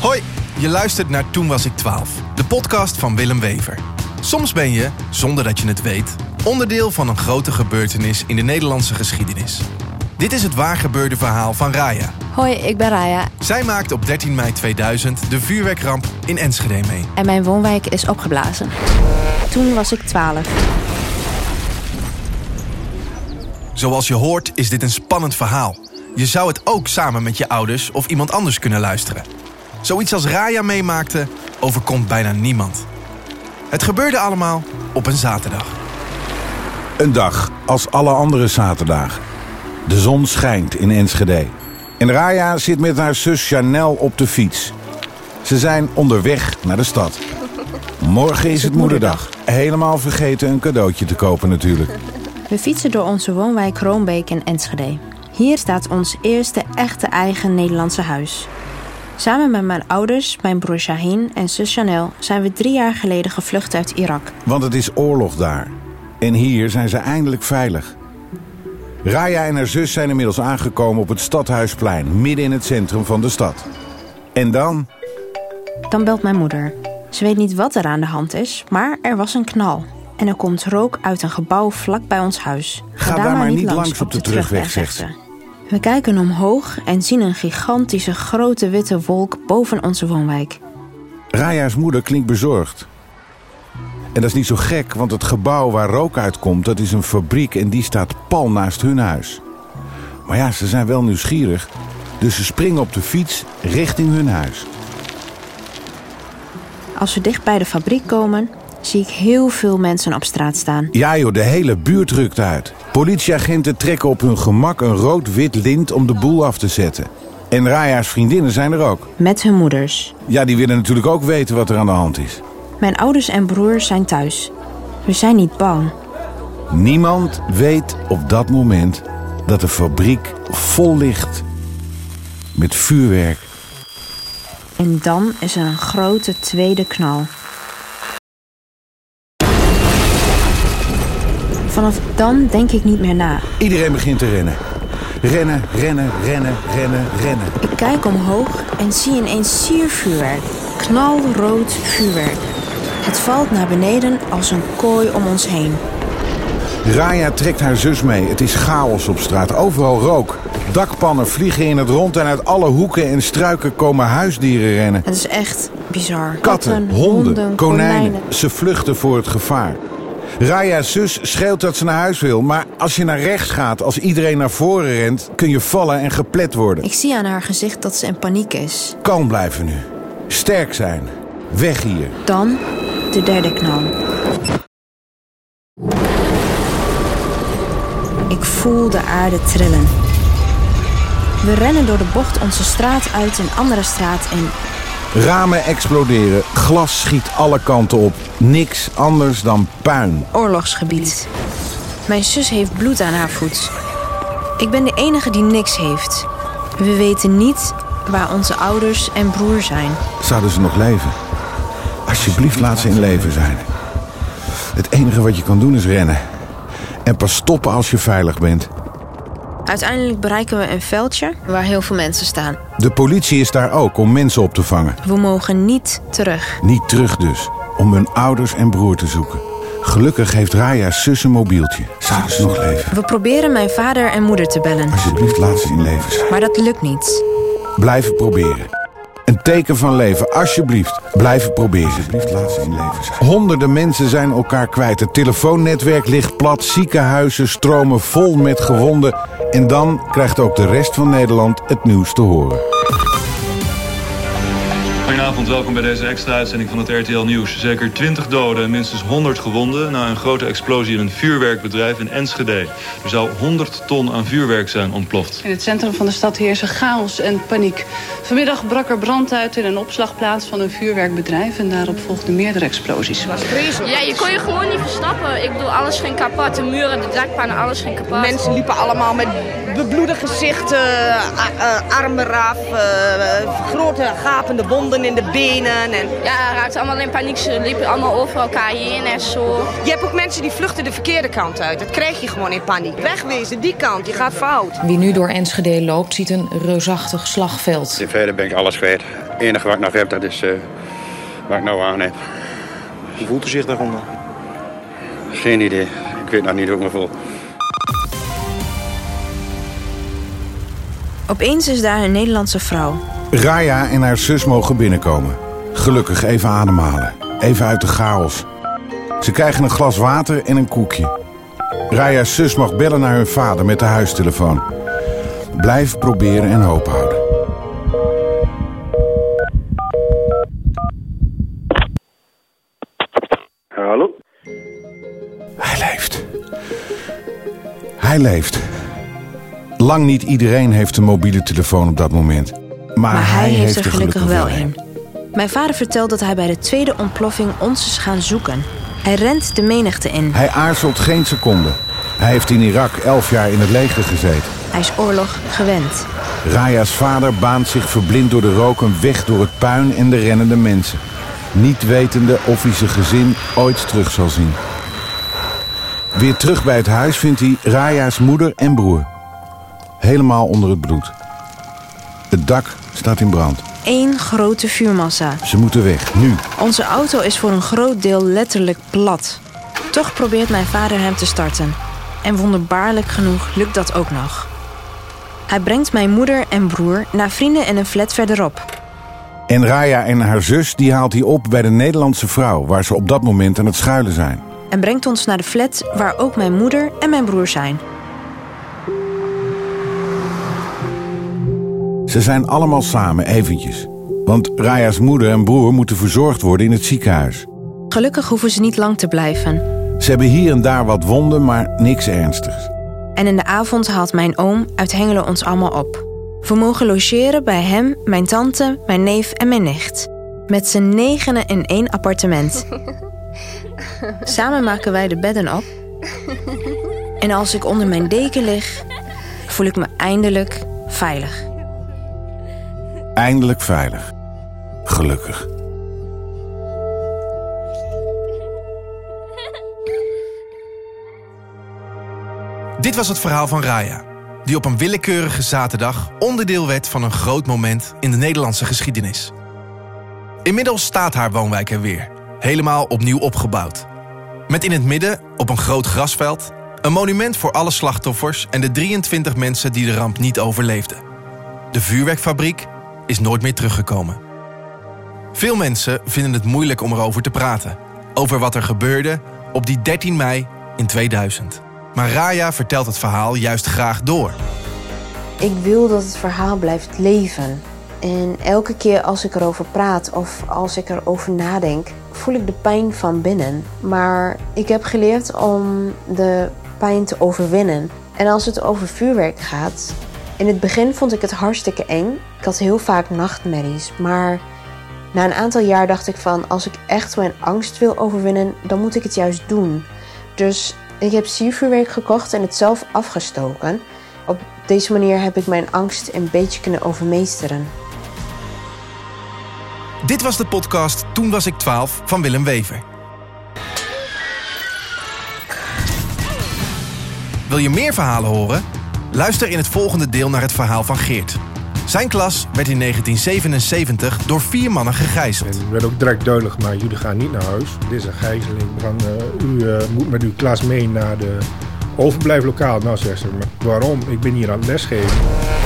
Hoi, je luistert naar Toen was ik 12, de podcast van Willem Wever. Soms ben je, zonder dat je het weet, onderdeel van een grote gebeurtenis in de Nederlandse geschiedenis. Dit is het waargebeurde verhaal van Raya. Hoi, ik ben Raya. Zij maakte op 13 mei 2000 de vuurwerkramp in Enschede mee. En mijn woonwijk is opgeblazen. Toen was ik 12. Zoals je hoort is dit een spannend verhaal. Je zou het ook samen met je ouders of iemand anders kunnen luisteren. Zoiets als Raya meemaakte, overkomt bijna niemand. Het gebeurde allemaal op een zaterdag. Een dag als alle andere zaterdagen. De zon schijnt in Enschede. En Raya zit met haar zus Chanel op de fiets. Ze zijn onderweg naar de stad. Morgen is het moederdag. Helemaal vergeten een cadeautje te kopen natuurlijk. We fietsen door onze woonwijk Roombeek in Enschede. Hier staat ons eerste echte eigen Nederlandse huis. Samen met mijn ouders, mijn broer Shahin en zus Chanel zijn we 3 jaar geleden gevlucht uit Irak. Want het is oorlog daar. En hier zijn ze eindelijk veilig. Raya en haar zus zijn inmiddels aangekomen op het Stadhuisplein, midden in het centrum van de stad. En dan? Dan belt mijn moeder. Ze weet niet wat er aan de hand is, maar er was een knal. En er komt rook uit een gebouw vlak bij ons huis. Ga daar maar niet langs op de terugweg, zegt ze. We kijken omhoog en zien een gigantische grote witte wolk boven onze woonwijk. Raya's moeder klinkt bezorgd. En dat is niet zo gek, want het gebouw waar rook uitkomt, dat is een fabriek en die staat pal naast hun huis. Maar ja, ze zijn wel nieuwsgierig, dus ze springen op de fiets richting hun huis. Als we dicht bij de fabriek komen, zie ik heel veel mensen op straat staan. Ja joh, de hele buurt rukt uit. Politieagenten trekken op hun gemak een rood-wit lint om de boel af te zetten. En Raya's vriendinnen zijn er ook. Met hun moeders. Ja, die willen natuurlijk ook weten wat er aan de hand is. Mijn ouders en broer zijn thuis. We zijn niet bang. Niemand weet op dat moment dat de fabriek vol ligt met vuurwerk. En dan is er een grote tweede knal. Vanaf dan denk ik niet meer na. Iedereen begint te rennen. Rennen, rennen, rennen, rennen, rennen. Ik kijk omhoog en zie ineens siervuurwerk. Knalrood vuurwerk. Het valt naar beneden als een kooi om ons heen. Raya trekt haar zus mee. Het is chaos op straat. Overal rook. Dakpannen vliegen in het rond en uit alle hoeken en struiken komen huisdieren rennen. Het is echt bizar. Katten, honden, konijnen. Ze vluchten voor het gevaar. Raya's zus schreeuwt dat ze naar huis wil, maar als je naar rechts gaat, als iedereen naar voren rent, kun je vallen en geplet worden. Ik zie aan haar gezicht dat ze in paniek is. Kalm blijven nu. Sterk zijn. Weg hier. Dan de derde knal. Ik voel de aarde trillen. We rennen door de bocht onze straat uit een andere straat in. Ramen exploderen, glas schiet alle kanten op. Niks anders dan puin. Oorlogsgebied. Mijn zus heeft bloed aan haar voet. Ik ben de enige die niks heeft. We weten niet waar onze ouders en broer zijn. Zouden ze nog leven? Alsjeblieft, laat ze in leven zijn. Het enige wat je kan doen is rennen. En pas stoppen als je veilig bent. Uiteindelijk bereiken we een veldje waar heel veel mensen staan. De politie is daar ook om mensen op te vangen. We mogen niet terug. Niet terug dus, om hun ouders en broer te zoeken. Gelukkig heeft Raya's zus een mobieltje. Zouden ze nog leven? We proberen mijn vader en moeder te bellen. Alsjeblieft, laat ze in leven zijn. Maar dat lukt niet. Blijven proberen. Een teken van leven, alsjeblieft. Blijven proberen. Alsjeblieft, laat ze in leven zijn. Honderden mensen zijn elkaar kwijt. Het telefoonnetwerk ligt plat. Ziekenhuizen stromen vol met gewonden. En dan krijgt ook de rest van Nederland het nieuws te horen. Goedenavond, welkom bij deze extra uitzending van het RTL Nieuws. Zeker 20 doden en minstens 100 gewonden na een grote explosie in een vuurwerkbedrijf in Enschede. Er zou 100 ton aan vuurwerk zijn ontploft. In het centrum van de stad heersen chaos en paniek. Vanmiddag brak er brand uit in een opslagplaats van een vuurwerkbedrijf en daarop volgden meerdere explosies. Ja, je kon je gewoon niet verstappen. Ik bedoel, alles ging kapot. De muren, de dakpannen, alles ging kapot. Mensen liepen allemaal met bebloede gezichten, armen eraf, grote gapende wonden in de benen. En... Ja, raakte allemaal in paniek. Ze liepen allemaal over elkaar heen en zo. Je hebt ook mensen die vluchten de verkeerde kant uit. Dat krijg je gewoon in paniek. Wegwezen, die kant, je gaat fout. Wie nu door Enschede loopt, ziet een reusachtig slagveld. Verder ben ik alles kwijt. Het enige wat ik nog heb, dat is wat ik nou aan heb. Hoe voelt u zich daaronder? Geen idee. Ik weet nog niet hoe ik me voel. Opeens is daar een Nederlandse vrouw. Raya en haar zus mogen binnenkomen. Gelukkig even ademhalen. Even uit de chaos. Ze krijgen een glas water en een koekje. Raya's zus mag bellen naar hun vader met de huistelefoon. Blijf proberen en hoop houden. Hallo? Hij leeft. Lang niet iedereen heeft een mobiele telefoon op dat moment. Maar hij heeft er gelukkig wel een. Mijn vader vertelt dat hij bij de tweede ontploffing ons is gaan zoeken. Hij rent de menigte in. Hij aarzelt geen seconde. Hij heeft in Irak 11 jaar in het leger gezeten. Hij is oorlog gewend. Raya's vader baant zich verblind door de rook een weg door het puin en de rennende mensen. Niet wetende of hij zijn gezin ooit terug zal zien. Weer terug bij het huis vindt hij Raya's moeder en broer. Helemaal onder het bloed. Het dak staat in brand. Eén grote vuurmassa. Ze moeten weg, nu. Onze auto is voor een groot deel letterlijk plat. Toch probeert mijn vader hem te starten. En wonderbaarlijk genoeg lukt dat ook nog. Hij brengt mijn moeder en broer naar vrienden in een flat verderop. En Raya en haar zus die haalt hij op bij de Nederlandse vrouw, waar ze op dat moment aan het schuilen zijn. En brengt ons naar de flat waar ook mijn moeder en mijn broer zijn. Ze zijn allemaal samen eventjes. Want Raya's moeder en broer moeten verzorgd worden in het ziekenhuis. Gelukkig hoeven ze niet lang te blijven. Ze hebben hier en daar wat wonden, maar niks ernstigs. En in de avond haalt mijn oom uit Hengelo ons allemaal op. We mogen logeren bij hem, mijn tante, mijn neef en mijn nicht. Met z'n 9 in 1 appartement. Samen maken wij de bedden op. En als ik onder mijn deken lig, voel ik me eindelijk veilig. Eindelijk veilig. Gelukkig. Dit was het verhaal van Raya, die op een willekeurige zaterdag onderdeel werd van een groot moment in de Nederlandse geschiedenis. Inmiddels staat haar woonwijk er weer, helemaal opnieuw opgebouwd. Met in het midden, op een groot grasveld, een monument voor alle slachtoffers en de 23 mensen die de ramp niet overleefden. De vuurwerkfabriek is nooit meer teruggekomen. Veel mensen vinden het moeilijk om erover te praten, over wat er gebeurde op die 13 mei in 2000. Maar Raya vertelt het verhaal juist graag door. Ik wil dat het verhaal blijft leven. En elke keer als ik erover praat of als ik erover nadenk, voel ik de pijn van binnen. Maar ik heb geleerd om de pijn te overwinnen. En als het over vuurwerk gaat, in het begin vond ik het hartstikke eng. Ik had heel vaak nachtmerries. Maar na een aantal jaar dacht ik van, als ik echt mijn angst wil overwinnen, dan moet ik het juist doen. Dus ik heb siervuurwerk gekocht en het zelf afgestoken. Op deze manier heb ik mijn angst een beetje kunnen overmeesteren. Dit was de podcast Toen was ik 12 van Willem Wever. Wil je meer verhalen horen? Luister in het volgende deel naar het verhaal van Geert. Zijn klas werd in 1977 door 4 mannen gegijzeld. En er werd ook direct duidelijk gemaakt, jullie gaan niet naar huis. Dit is een gijzeling. U moet met uw klas mee naar de overblijflokaal. Nou, zegt ze, maar waarom? Ik ben hier aan het lesgeven.